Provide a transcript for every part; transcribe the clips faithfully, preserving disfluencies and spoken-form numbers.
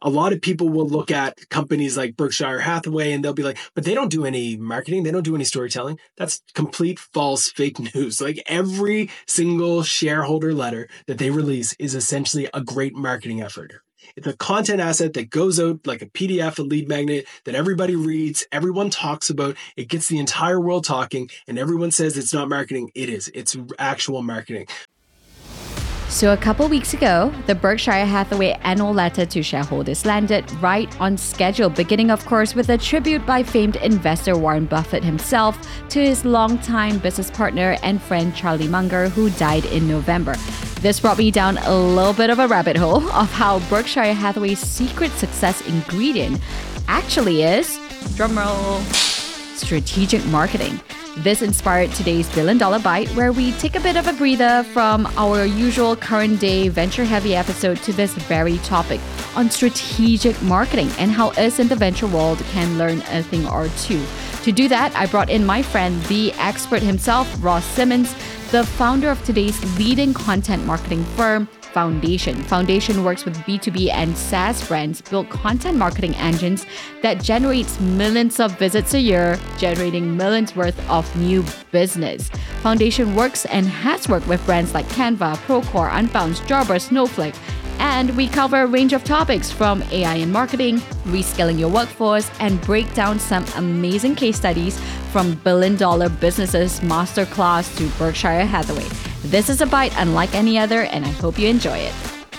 A lot of people will look at companies like Berkshire Hathaway and they'll be like, but they don't do any marketing. They don't do any storytelling. That's complete false fake news. Like every single shareholder letter that they release is essentially a great marketing effort. It's a content asset that goes out like a P D F, a lead magnet that everybody reads, everyone talks about. It gets the entire world talking and everyone says it's not marketing. It is. It's actual marketing. So a couple weeks ago, the Berkshire Hathaway annual letter to shareholders landed right on schedule, beginning of course with a tribute by famed investor Warren Buffett himself to his longtime business partner and friend Charlie Munger, who died in November. This brought me down a little bit of a rabbit hole of how Berkshire Hathaway's secret success ingredient actually is, drumroll, strategic marketing. This inspired today's Billion Dollar Bite, where we take a bit of a breather from our usual current day venture-heavy episode to this very topic on strategic marketing and how us in the venture world can learn a thing or two. To do that, I brought in my friend, the expert himself, Ross Simmons, the founder of today's leading content marketing firm, Foundation. Foundation works with B two B and SaaS brands, build content marketing engines that generates millions of visits a year, generating millions worth of new business. Foundation works and has worked with brands like Canva, Procore, Unbounce, Jobber, Snowflake, and we cover a range of topics from A I in marketing, reskilling your workforce, and break down some amazing case studies from billion dollar businesses masterclass to Berkshire Hathaway. This is a bite unlike any other, and I hope you enjoy it.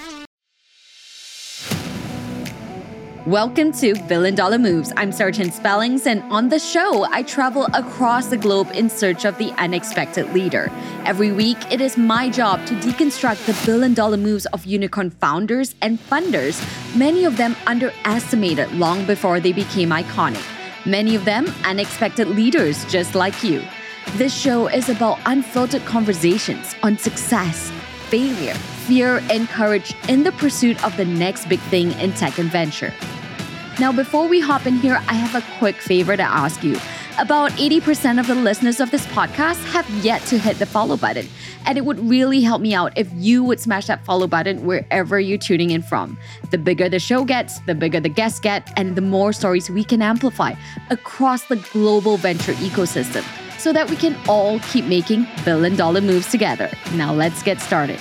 Welcome to Billion Dollar Moves. I'm Sergeant Spellings, and on the show, I travel across the globe in search of the unexpected leader. Every week, it is my job to deconstruct the billion dollar moves of unicorn founders and funders, many of them underestimated long before they became iconic. Many of them unexpected leaders just like you. This show is about unfiltered conversations on success, failure, fear, and courage in the pursuit of the next big thing in tech and venture. Now, before we hop in here, I have a quick favor to ask you. About eighty percent of the listeners of this podcast have yet to hit the follow button, and it would really help me out if you would smash that follow button wherever you're tuning in from. The bigger the show gets, the bigger the guests get, and the more stories we can amplify across the global venture ecosystem, so that we can all keep making billion dollar moves together. Now let's get started.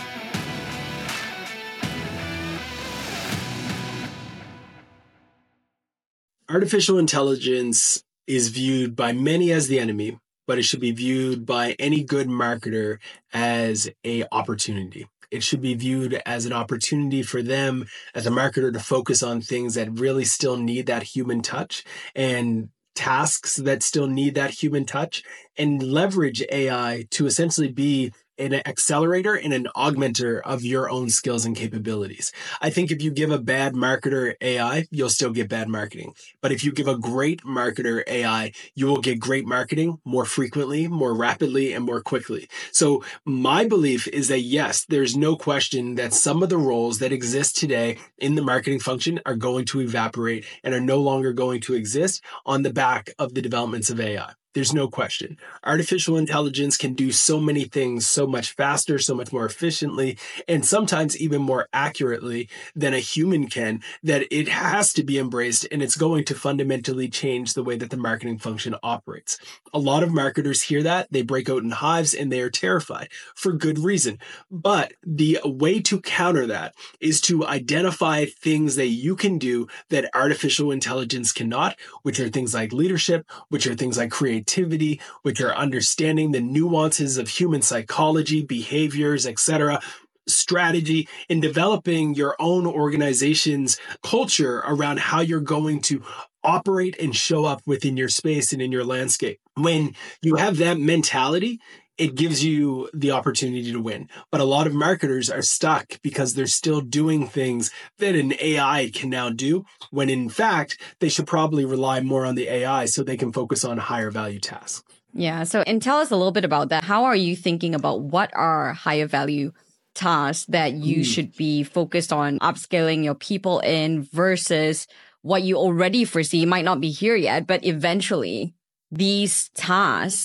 Artificial intelligence is viewed by many as the enemy, but it should be viewed by any good marketer as an opportunity. It should be viewed as an opportunity for them as a marketer to focus on things that really still need that human touch and tasks that still need that human touch, and leverage A I to essentially be an accelerator and an augmenter of your own skills and capabilities. I think if you give a bad marketer A I, you'll still get bad marketing. But if you give a great marketer A I, you will get great marketing more frequently, more rapidly, and more quickly. So my belief is that yes, there's no question that some of the roles that exist today in the marketing function are going to evaporate and are no longer going to exist on the back of the developments of A I. There's no question. Artificial intelligence can do so many things so much faster, so much more efficiently, and sometimes even more accurately than a human can, that it has to be embraced, and it's going to fundamentally change the way that the marketing function operates. A lot of marketers hear that, they break out in hives, and they are terrified for good reason. But the way to counter that is to identify things that you can do that artificial intelligence cannot, which are things like leadership, which are things like creativity, creativity, which are understanding the nuances of human psychology, behaviors, et cetera, strategy, in developing your own organization's culture around how you're going to operate and show up within your space and in your landscape. When you have that mentality, it gives you the opportunity to win. But a lot of marketers are stuck because they're still doing things that an A I can now do, when in fact, they should probably rely more on the A I so they can focus on higher value tasks. Yeah. So, and tell us a little bit about that. How are you thinking about what are higher value tasks that you mm. should be focused on upscaling your people in versus what you already foresee might not be here yet, but eventually these tasks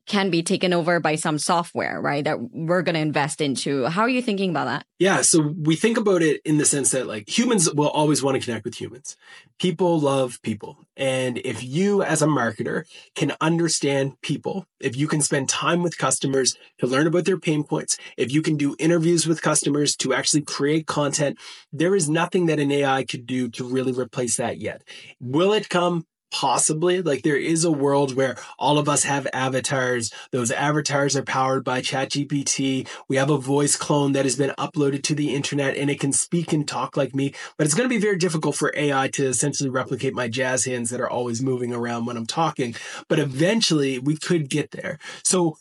can be taken over by some software, right? That we're going to invest into. How are you thinking about that? Yeah. So we think about it in the sense that like humans will always want to connect with humans. People love people. And if you as a marketer can understand people, if you can spend time with customers to learn about their pain points, if you can do interviews with customers to actually create content, there is nothing that an A I could do to really replace that yet. Will it come? Possibly. Like there is a world where all of us have avatars. Those avatars are powered by ChatGPT. We have a voice clone that has been uploaded to the internet and it can speak and talk like me. But it's going to be very difficult for A I to essentially replicate my jazz hands that are always moving around when I'm talking. But eventually we could get there. So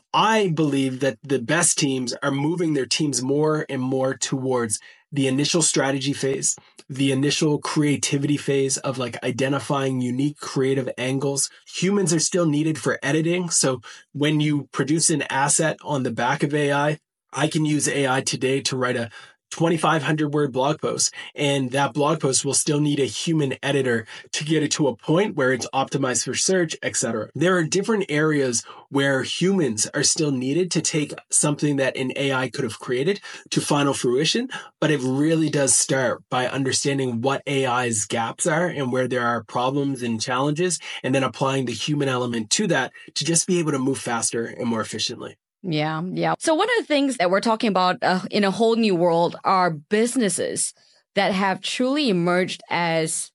I believe that the best teams are moving their teams more and more towards the initial strategy phase, the initial creativity phase of like identifying unique creative angles. Humans are still needed for editing. So when you produce an asset on the back of A I, I can use A I today to write a twenty-five hundred word blog post, and that blog post will still need a human editor to get it to a point where it's optimized for search, et cetera. There are different areas where humans are still needed to take something that an A I could have created to final fruition, but it really does start by understanding what A I's gaps are and where there are problems and challenges, and then applying the human element to that to just be able to move faster and more efficiently. Yeah, yeah. So one of the things that we're talking about uh, in a whole new world are businesses that have truly emerged as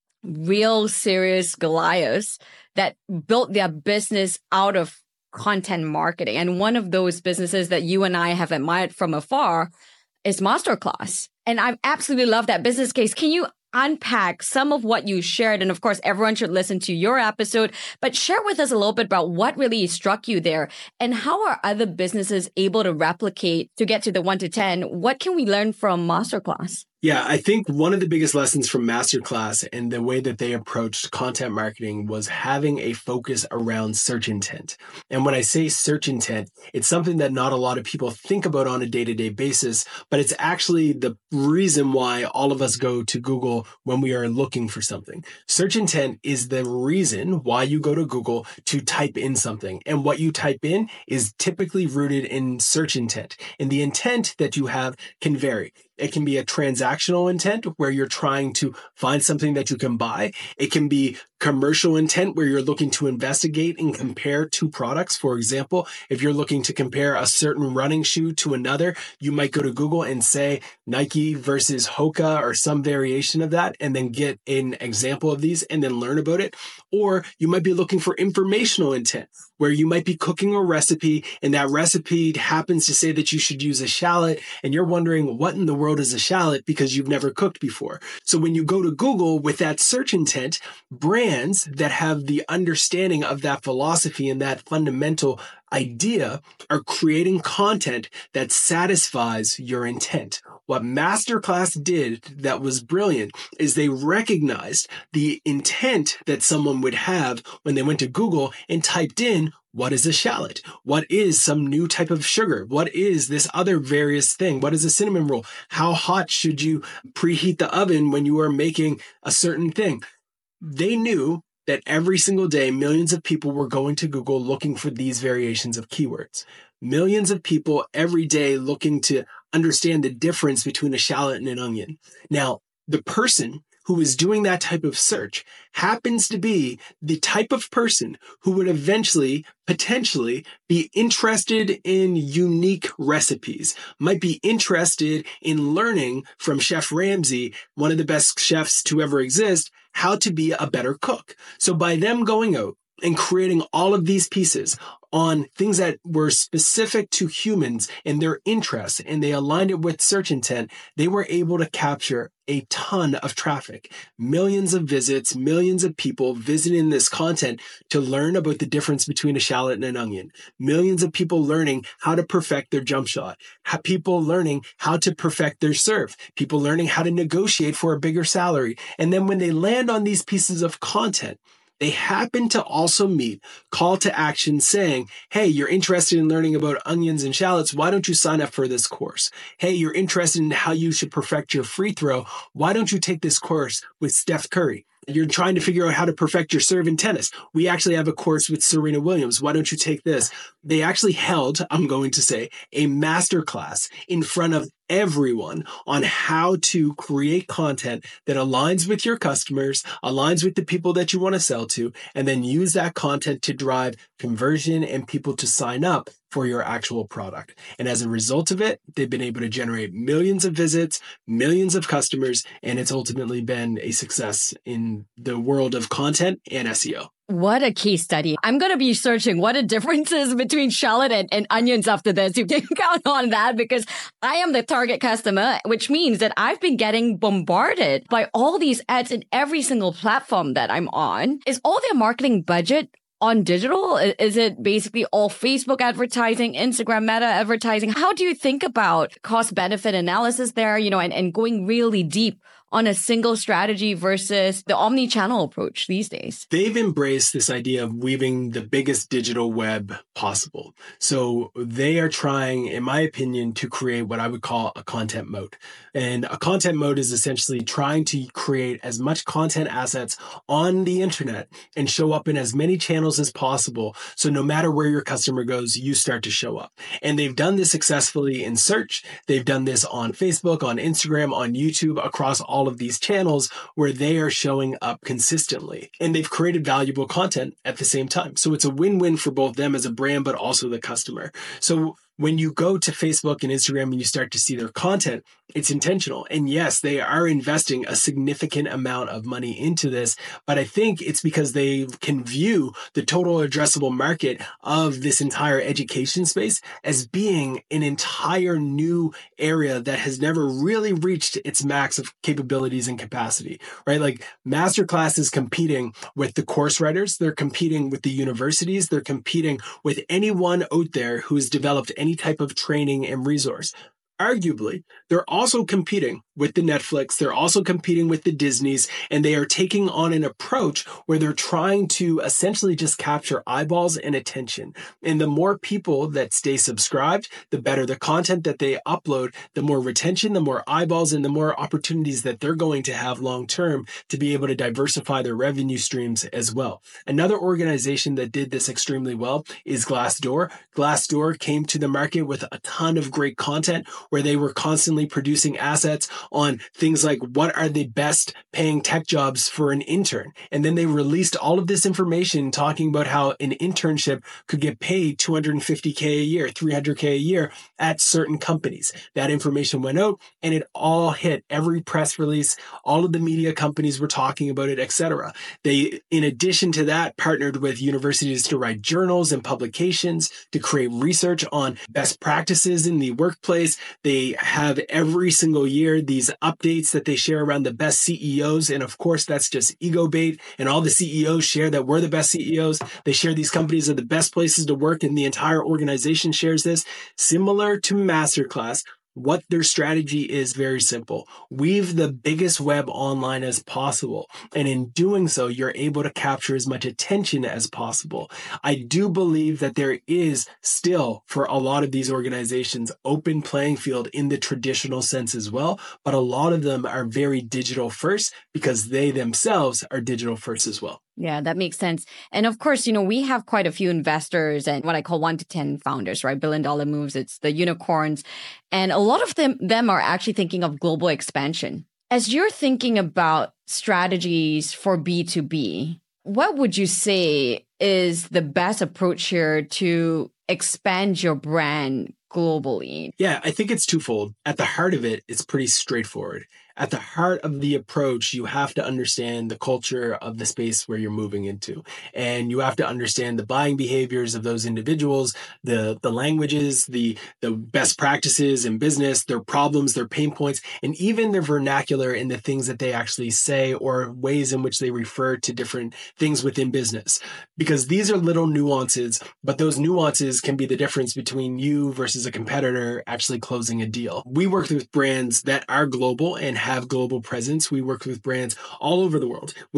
real serious Goliaths that built their business out of content marketing. And one of those businesses that you and I have admired from afar is Masterclass. And I absolutely love that business case. Can you unpack some of what you shared? And of course, everyone should listen to your episode, but share with us a little bit about what really struck you there and how are other businesses able to replicate to get to the one to ten? What can we learn from Masterclass? Yeah, I think one of the biggest lessons from Masterclass and the way that they approached content marketing was having a focus around search intent. And when I say search intent, it's something that not a lot of people think about on a day-to-day basis, but it's actually the reason why all of us go to Google when we are looking for something. Search intent is the reason why you go to Google to type in something. And what you type in is typically rooted in search intent. And the intent that you have can vary. It can be a transactional intent where you're trying to find something that you can buy. It can be commercial intent where you're looking to investigate and compare two products. For example, if you're looking to compare a certain running shoe to another, you might go to Google and say Nike versus Hoka or some variation of that, and then get an example of these and then learn about it. Or you might be looking for informational intent, where you might be cooking a recipe and that recipe happens to say that you should use a shallot and you're wondering what in the world is a shallot because you've never cooked before. So when you go to Google with that search intent, brands that have the understanding of that philosophy and that fundamental idea are creating content that satisfies your intent. What Masterclass did that was brilliant is they recognized the intent that someone would have when they went to Google and typed in, what is a shallot? What is some new type of sugar? What is this other various thing? What is a cinnamon roll? How hot should you preheat the oven when you are making a certain thing? They knew that every single day, millions of people were going to Google looking for these variations of keywords. Millions of people every day looking to understand the difference between a shallot and an onion. Now, the person who is doing that type of search happens to be the type of person who would eventually, potentially, be interested in unique recipes, might be interested in learning from Chef Ramsay, one of the best chefs to ever exist, how to be a better cook. So by them going out and creating all of these pieces on things that were specific to humans and their interests, and they aligned it with search intent, they were able to capture a ton of traffic, millions of visits, millions of people visiting this content to learn about the difference between a shallot and an onion, millions of people learning how to perfect their jump shot, people learning how to perfect their serve, people learning how to negotiate for a bigger salary. And then when they land on these pieces of content, they happen to also meet call to action saying, hey, you're interested in learning about onions and shallots. Why don't you sign up for this course? Hey, you're interested in how you should perfect your free throw. Why don't you take this course with Steph Curry? You're trying to figure out how to perfect your serve in tennis. We actually have a course with Serena Williams. Why don't you take this? They actually held, I'm going to say, a masterclass in front of everyone on how to create content that aligns with your customers, aligns with the people that you want to sell to, and then use that content to drive conversion and people to sign up for your actual product. And as a result of it, they've been able to generate millions of visits, millions of customers, and it's ultimately been a success in the world of content and S E O. What a case study. I'm going to be searching what the difference is between shallot and, and onions after this. You can count on that because I am the target customer, which means that I've been getting bombarded by all these ads in every single platform that I'm on. Is all their marketing budget on digital? Is it basically all Facebook advertising, Instagram meta advertising? How do you think about cost benefit analysis there, you know, and, and going really deep on a single strategy versus the omni-channel approach these days? They've embraced this idea of weaving the biggest digital web possible. So they are trying, in my opinion, to create what I would call a content moat. And a content moat is essentially trying to create as much content assets on the internet and show up in as many channels as possible. So no matter where your customer goes, you start to show up. And they've done this successfully in search. They've done this on Facebook, on Instagram, on YouTube, across all of these channels where they are showing up consistently. And they've created valuable content at the same time. So it's a win-win for both them as a brand, but also the customer. So when you go to Facebook and Instagram and you start to see their content, it's intentional. And yes, they are investing a significant amount of money into this, but I think it's because they can view the total addressable market of this entire education space as being an entire new area that has never really reached its max of capabilities and capacity, right? Like Masterclass is competing with the course writers. They're competing with the universities. They're competing with anyone out there who's developed any type of training and resource. Arguably, they're also competing with the Netflix. They're also competing with the Disneys, and they are taking on an approach where they're trying to essentially just capture eyeballs and attention. And the more people that stay subscribed, the better the content that they upload, the more retention, the more eyeballs, and the more opportunities that they're going to have long term to be able to diversify their revenue streams as well. Another organization that did this extremely well is Glassdoor. Glassdoor came to the market with a ton of great content where they were constantly producing assets on things like what are the best paying tech jobs for an intern. And then they released all of this information talking about how an internship could get paid two hundred fifty K a year, three hundred K a year at certain companies. That information went out and it all hit every press release. All of the media companies were talking about it, et cetera. They, in addition to that, partnered with universities to write journals and publications to create research on best practices in the workplace. They have every single year these updates that they share around the best C E Os. And of course, that's just ego bait. And all the C E Os share that we're the best C E Os. They share these companies are the best places to work, and the entire organization shares this. Similar to Masterclass, what their strategy is very simple. Weave the biggest web online as possible. And in doing so, you're able to capture as much attention as possible. I do believe that there is still, for a lot of these organizations, open playing field in the traditional sense as well. But a lot of them are very digital first because they themselves are digital first as well. Yeah, that makes sense. And of course, you know, we have quite a few investors and what I call one to ten founders, right? Billion dollar moves. It's the unicorns. And a lot of them, them are actually thinking of global expansion. As you're thinking about strategies for B two B, what would you say is the best approach here to expand your brand globally? Yeah, I think it's twofold. At the heart of it, it's pretty straightforward. At the heart of the approach, you have to understand the culture of the space where you're moving into. And you have to understand the buying behaviors of those individuals, the, the languages, the, the best practices in business, their problems, their pain points, and even their vernacular in the things that they actually say or ways in which they refer to different things within business. Because these are little nuances, but those nuances can be the difference between you versus a competitor actually closing a deal. We work with brands that are global and have global presence. We work with brands all over the world with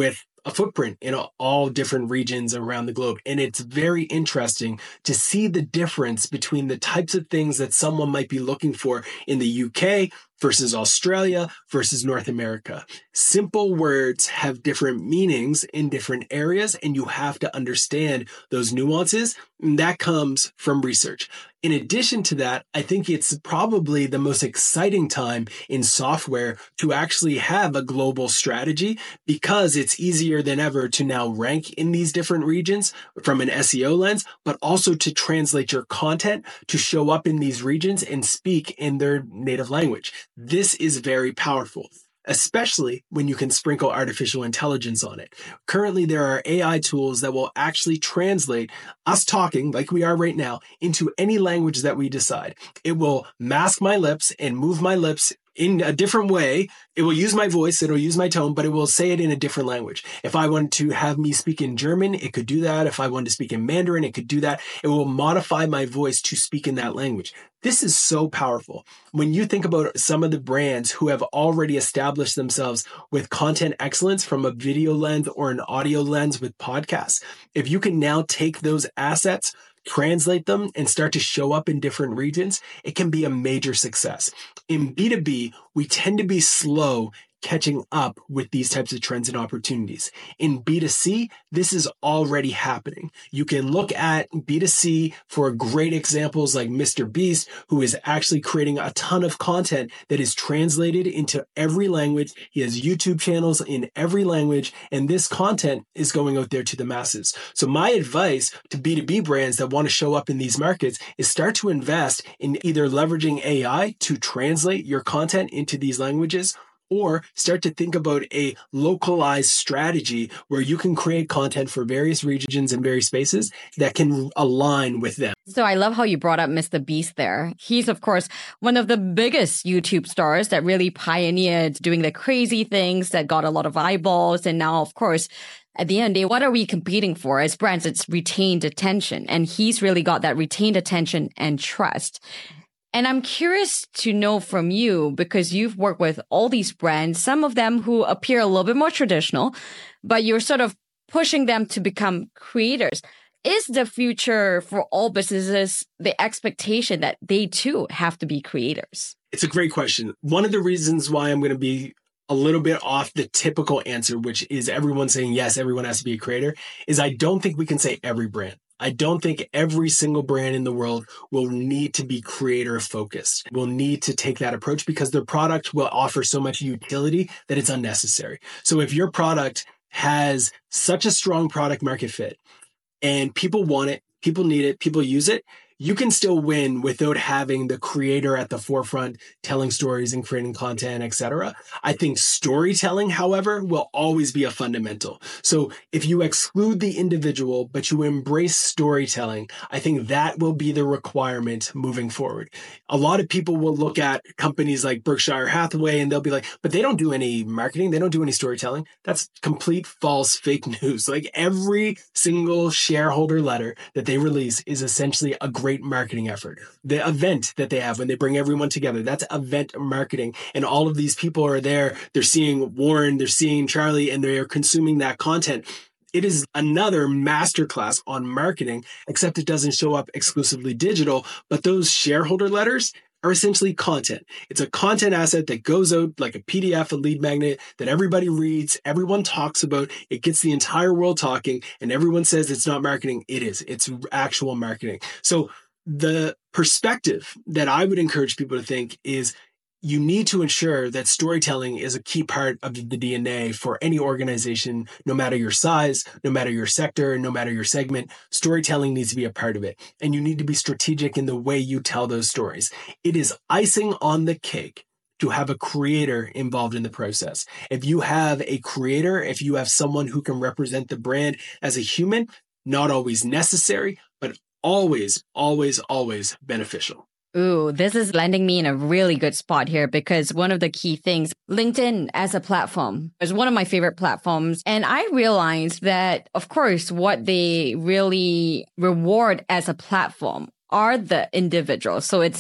a footprint in all different regions around the globe. And it's very interesting to see the difference between the types of things that someone might be looking for in the U K versus Australia versus North America. Simple words have different meanings in different areas, and you have to understand those nuances. And that comes from research. In addition to that, I think it's probably the most exciting time in software to actually have a global strategy, because it's easier than ever to now rank in these different regions from an S E O lens, but also to translate your content to show up in these regions and speak in their native language. This is very powerful, especially when you can sprinkle artificial intelligence on it. Currently, there are A I tools that will actually translate us talking like we are right now into any language that we decide. It will mask my lips and move my lips in a different way. It will use my voice, it'll use my tone, but it will say it in a different language. If I want to have me speak in German, it could do that. If I wanted to speak in Mandarin, it could do that. It will modify my voice to speak in that language. This is so powerful. When you think about some of the brands who have already established themselves with content excellence from a video lens or an audio lens with podcasts, if you can now take those assets, translate them, and start to show up in different regions, it can be a major success. In B two B, we tend to be slow catching up with these types of trends and opportunities. In B two C, this is already happening. You can look at B two C for great examples like Mister Beast, who is actually creating a ton of content that is translated into every language. He has YouTube channels in every language, and this content is going out there to the masses. So my advice to B two B brands that want to show up in these markets is start to invest in either leveraging A I to translate your content into these languages, or start to think about a localized strategy where you can create content for various regions and various spaces that can align with them. So I love how you brought up Mister Beast there. He's, of course, one of the biggest YouTube stars that really pioneered doing the crazy things that got a lot of eyeballs. And now, of course, at the end of the day, what are we competing for as brands? It's retained attention. And he's really got that retained attention and trust. And I'm curious to know from you, because you've worked with all these brands, some of them who appear a little bit more traditional, but you're sort of pushing them to become creators. Is the future for all businesses the expectation that they too have to be creators? It's a great question. One of the reasons why I'm going to be a little bit off the typical answer, which is everyone saying, yes, everyone has to be a creator, is I don't think we can say every brand. I don't think every single brand in the world will need to be creator focused, will need to take that approach, because their product will offer so much utility that it's unnecessary. So if your product has such a strong product market fit and people want it, people need it, people use it, you can still win without having the creator at the forefront telling stories and creating content, et cetera. I think storytelling, however, will always be a fundamental. So if you exclude the individual, but you embrace storytelling, I think that will be the requirement moving forward. A lot of people will look at companies like Berkshire Hathaway and they'll be like, but they don't do any marketing. They don't do any storytelling. That's complete false fake news. Like every single shareholder letter that they release is essentially a great Great marketing effort. The event that they have when they bring everyone together, that's event marketing. And all of these people are there. They're seeing Warren, they're seeing Charlie, and they're consuming that content. It is another masterclass on marketing, except it doesn't show up exclusively digital, but those shareholder letters are essentially content. It's a content asset that goes out like a P D F, a lead magnet that everybody reads, everyone talks about. It gets the entire world talking, and everyone says it's not marketing. It is. It's actual marketing. So the perspective that I would encourage people to think is you need to ensure that storytelling is a key part of the D N A for any organization, no matter your size, no matter your sector, no matter your segment. Storytelling needs to be a part of it. And you need to be strategic in the way you tell those stories. It is icing on the cake to have a creator involved in the process. If you have a creator, if you have someone who can represent the brand as a human, not always necessary, but always, always, always beneficial. Ooh, this is landing me in a really good spot here, because one of the key things, LinkedIn as a platform is one of my favorite platforms. And I realized that, of course, what they really reward as a platform are the individuals. So it's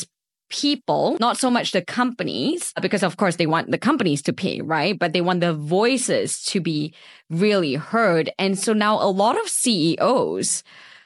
people, not so much the companies, because of course they want the companies to pay, right? But they want the voices to be really heard. And so now a lot of C E Os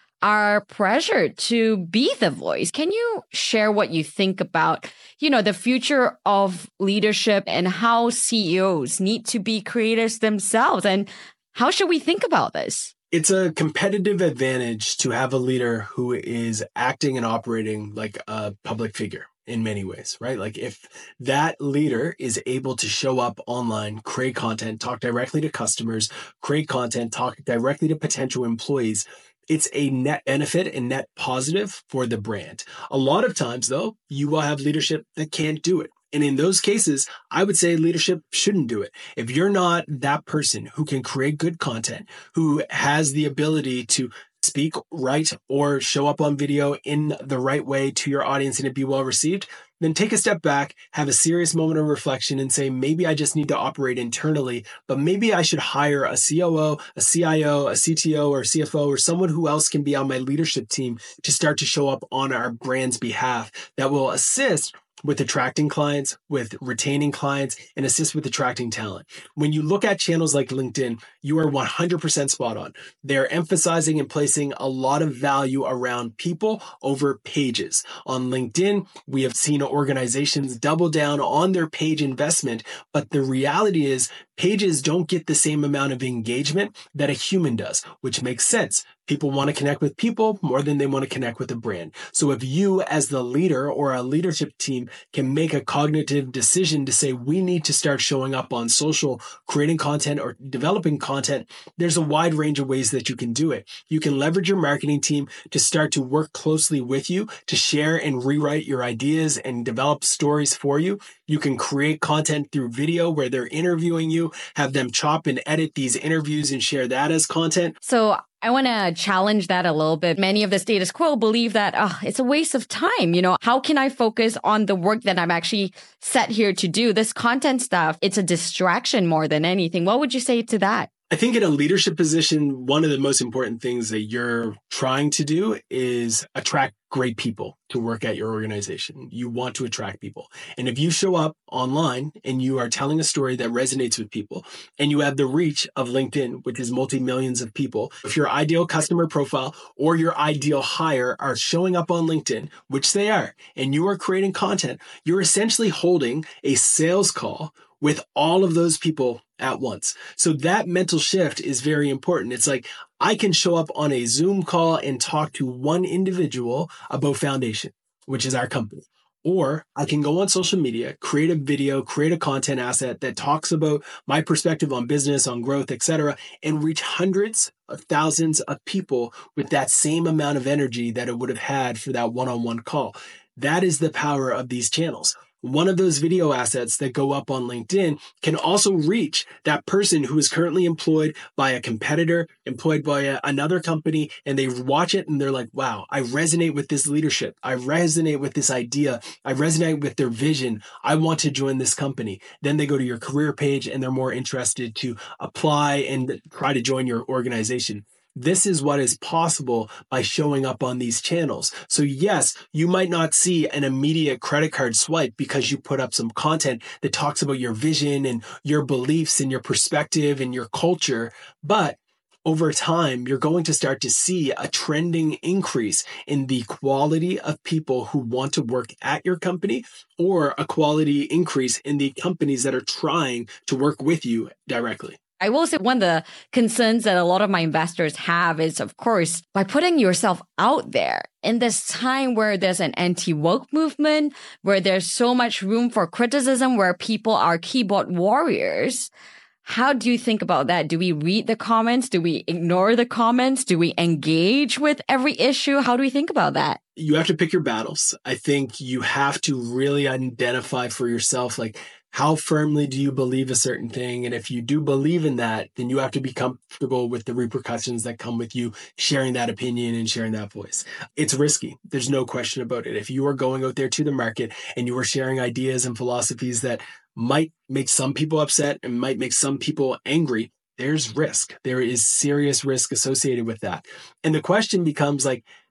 are pressured to be the voice. Can you share what you think about, you know, the future of leadership and how C E Os need to be creators themselves? And how should we think about this? It's a competitive advantage to have a leader who is acting and operating like a public figure in many ways, right? Like if that leader is able to show up online, create content, talk directly to customers, create content, talk directly to potential employees, it's a net benefit and net positive for the brand. A lot of times, though, you will have leadership that can't do it. And in those cases, I would say leadership shouldn't do it. If you're not that person who can create good content, who has the ability to speak right or show up on video in the right way to your audience and it be well received, then take a step back, have a serious moment of reflection and say, maybe I just need to operate internally, but maybe I should hire a C O O, a C I O, a C T O, or C F O, or someone who else can be on my leadership team to start to show up on our brand's behalf that will assist with attracting clients, with retaining clients, and assist with attracting talent. When you look at channels like LinkedIn, you are one hundred percent spot on. They're emphasizing and placing a lot of value around people over pages. On LinkedIn, we have seen organizations double down on their page investment, but the reality is pages don't get the same amount of engagement that a human does, which makes sense. People want to connect with people more than they want to connect with a brand. So if you as the leader or a leadership team can make a cognitive decision to say, we need to start showing up on social, creating content or developing content, there's a wide range of ways that you can do it. You can leverage your marketing team to start to work closely with you to share and rewrite your ideas and develop stories for you. You can create content through video where they're interviewing you, have them chop and edit these interviews and share that as content. So I want to challenge that a little bit. Many of the status quo believe that oh, it's a waste of time. You know, how can I focus on the work that I'm actually set here to do? This content stuff, it's a distraction more than anything. What would you say to that? I think in a leadership position, one of the most important things that you're trying to do is attract great people to work at your organization. You want to attract people. And if you show up online and you are telling a story that resonates with people and you have the reach of LinkedIn, which is multi-millions of people, if your ideal customer profile or your ideal hire are showing up on LinkedIn, which they are, and you are creating content, you're essentially holding a sales call with all of those people at once. So that mental shift is very important. It's like, I can show up on a Zoom call and talk to one individual about Foundation, which is our company. Or I can go on social media, create a video, create a content asset that talks about my perspective on business, on growth, et cetera, and reach hundreds of thousands of people with that same amount of energy that it would have had for that one-on-one call. That is the power of these channels. One of those video assets that go up on LinkedIn can also reach that person who is currently employed by a competitor, employed by a, another company, and they watch it and they're like, wow, I resonate with this leadership. I resonate with this idea. I resonate with their vision. I want to join this company. Then they go to your career page and they're more interested to apply and try to join your organization. This is what is possible by showing up on these channels. So yes, you might not see an immediate credit card swipe because you put up some content that talks about your vision and your beliefs and your perspective and your culture. But over time, you're going to start to see a trending increase in the quality of people who want to work at your company, or a quality increase in the companies that are trying to work with you directly. I will say one of the concerns that a lot of my investors have is, of course, by putting yourself out there in this time where there's an anti-woke movement, where there's so much room for criticism, where people are keyboard warriors. How do you think about that? Do we read the comments? Do we ignore the comments? Do we engage with every issue? How do we think about that? You have to pick your battles. I think you have to really identify for yourself, like, how firmly do you believe a certain thing? And if you do believe in that, then you have to be comfortable with the repercussions that come with you sharing that opinion and sharing that voice. It's risky. There's no question about it. If you are going out there to the market and you are sharing ideas and philosophies that might make some people upset and might make some people angry, there's risk. There is serious risk associated with that. And the question becomes like,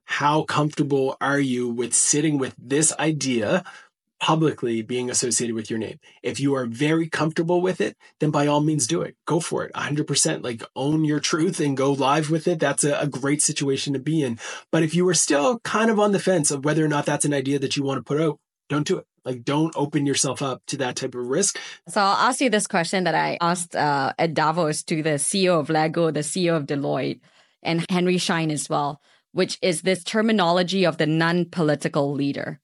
how comfortable are you with sitting with this idea publicly being associated with your name? If you are very comfortable with it, then by all means do it. Go for it. one hundred percent. Like, own your truth and go live with it. That's a, a great situation to be in. But if you are still kind of on the fence of whether or not that's an idea that you want to put out, don't do it. Like, don't open yourself up to that type of risk. So I'll ask you this question that I asked uh, at Davos to the C E O of Lego, the C E O of Deloitte, and Henry Schein as well, which is this terminology of the non-political leader.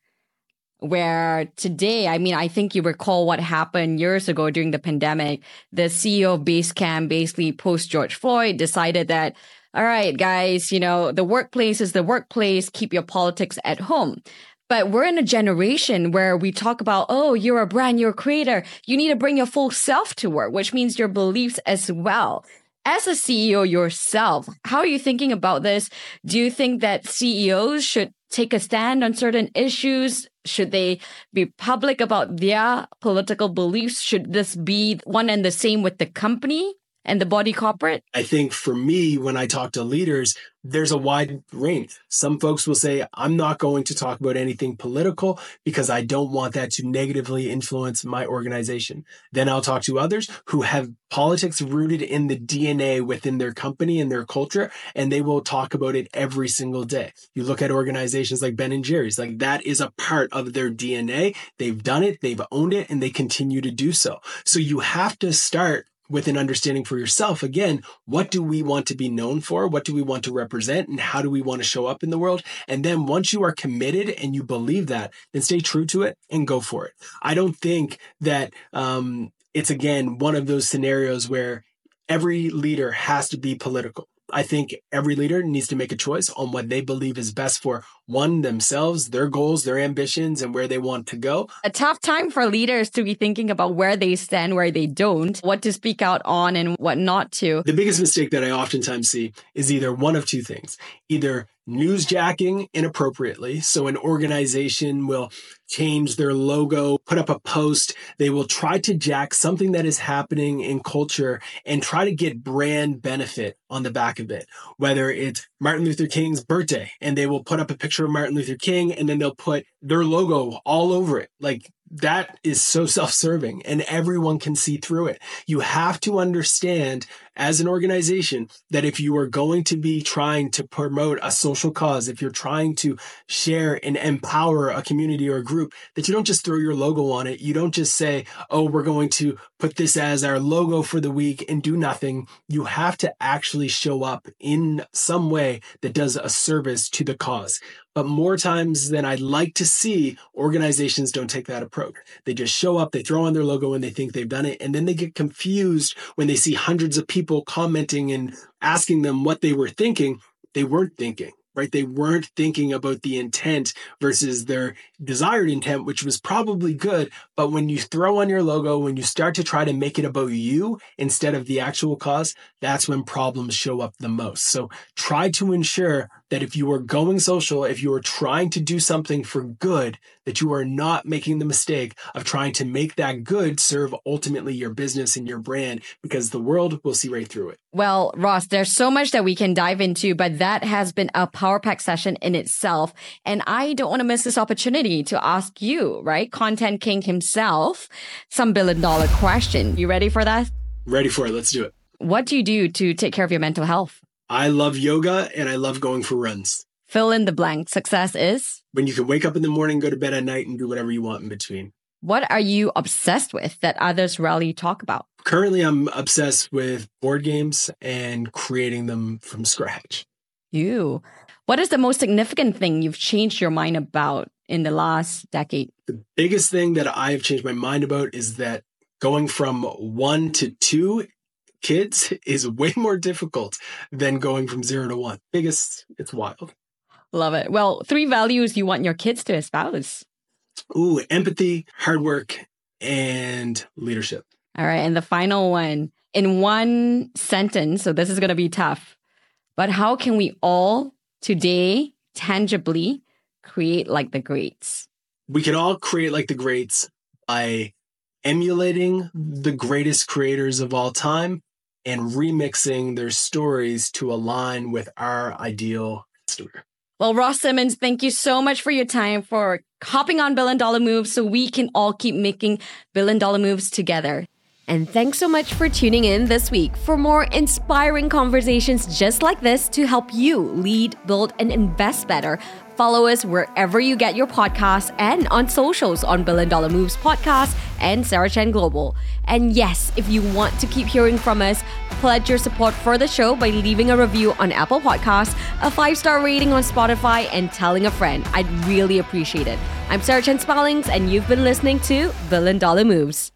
Where today, I mean, I think you recall what happened years ago during the pandemic. The C E O of Basecamp, basically post George Floyd, decided that, all right, guys, you know, the workplace is the workplace. Keep your politics at home. But we're in a generation where we talk about, oh, you're a brand, you're a creator. You need to bring your full self to work, which means your beliefs as well. As a C E O yourself, how are you thinking about this? Do you think that C E Os should take a stand on certain issues? Should they be public about their political beliefs? Should this be one and the same with the company and the body corporate? I think for me, when I talk to leaders, there's a wide range. Some folks will say, I'm not going to talk about anything political because I don't want that to negatively influence my organization. Then I'll talk to others who have politics rooted in the D N A within their company and their culture, and they will talk about it every single day. You look at organizations like Ben and Jerry's, like that is a part of their D N A. They've done it, they've owned it, and they continue to do so. So you have to start with an understanding for yourself. Again, what do we want to be known for? What do we want to represent? And how do we want to show up in the world? And then once you are committed and you believe that, then stay true to it and go for it. I don't think that um, it's, again, one of those scenarios where every leader has to be political. I think every leader needs to make a choice on what they believe is best for one, themselves, their goals, their ambitions, and where they want to go. A tough time for leaders to be thinking about where they stand, where they don't, what to speak out on and what not to. The biggest mistake that I oftentimes see is either one of two things. Either newsjacking inappropriately. So an organization will change their logo, put up a post. They will try to jack something that is happening in culture and try to get brand benefit on the back of it. Whether it's Martin Luther King's birthday and they will put up a picture of Martin Luther King and then they'll put their logo all over it. Like, that is so self-serving and everyone can see through it. You have to understand as an organization that if you are going to be trying to promote a social cause, if you're trying to share and empower a community or a group, that you don't just throw your logo on it. You don't just say, oh, we're going to put this as our logo for the week and do nothing. You have to actually show up in some way that does a service to the cause. But more times than I'd like to see, organizations don't take that approach. They just show up, they throw on their logo and they think they've done it. And then they get confused when they see hundreds of people commenting and asking them what they were thinking. They weren't thinking, right? They weren't thinking about the intent versus their desired intent, which was probably good. But when you throw on your logo, when you start to try to make it about you instead of the actual cause, that's when problems show up the most. So try to ensure that if you are going social, if you are trying to do something for good, that you are not making the mistake of trying to make that good serve ultimately your business and your brand, because the world will see right through it. Well, Ross, there's so much that we can dive into, but that has been a power pack session in itself. And I don't want to miss this opportunity to ask you, right? Content King himself, some billion dollar question. You ready for that? Ready for it. Let's do it. What do you do to take care of your mental health? I love yoga and I love going for runs. Fill in the blank. Success is? When you can wake up in the morning, go to bed at night, and do whatever you want in between. What are you obsessed with that others rarely talk about? Currently, I'm obsessed with board games and creating them from scratch. You. What is the most significant thing you've changed your mind about in the last decade? The biggest thing that I've changed my mind about is that going from one to two kids is way more difficult than going from zero to one. Biggest, it's wild. Love it. Well, three values you want your kids to espouse. Ooh, empathy, hard work, and leadership. All right. And the final one, in one sentence, so this is going to be tough, but how can we all today tangibly create like the greats? We can all create like the greats by emulating the greatest creators of all time and remixing their stories to align with our ideal story. Well, Ross Simmons, thank you so much for your time, for hopping on Billion Dollar Moves so we can all keep making billion dollar moves together. And thanks so much for tuning in this week for more inspiring conversations just like this to help you lead, build, and invest better. Follow us wherever you get your podcasts and on socials on Billion Dollar Moves Podcast and Sarah Chen Global. And yes, if you want to keep hearing from us, pledge your support for the show by leaving a review on Apple Podcasts, a five-star rating on Spotify, and telling a friend. I'd really appreciate it. I'm Sarah Chen Spallings, and you've been listening to Billion Dollar Moves.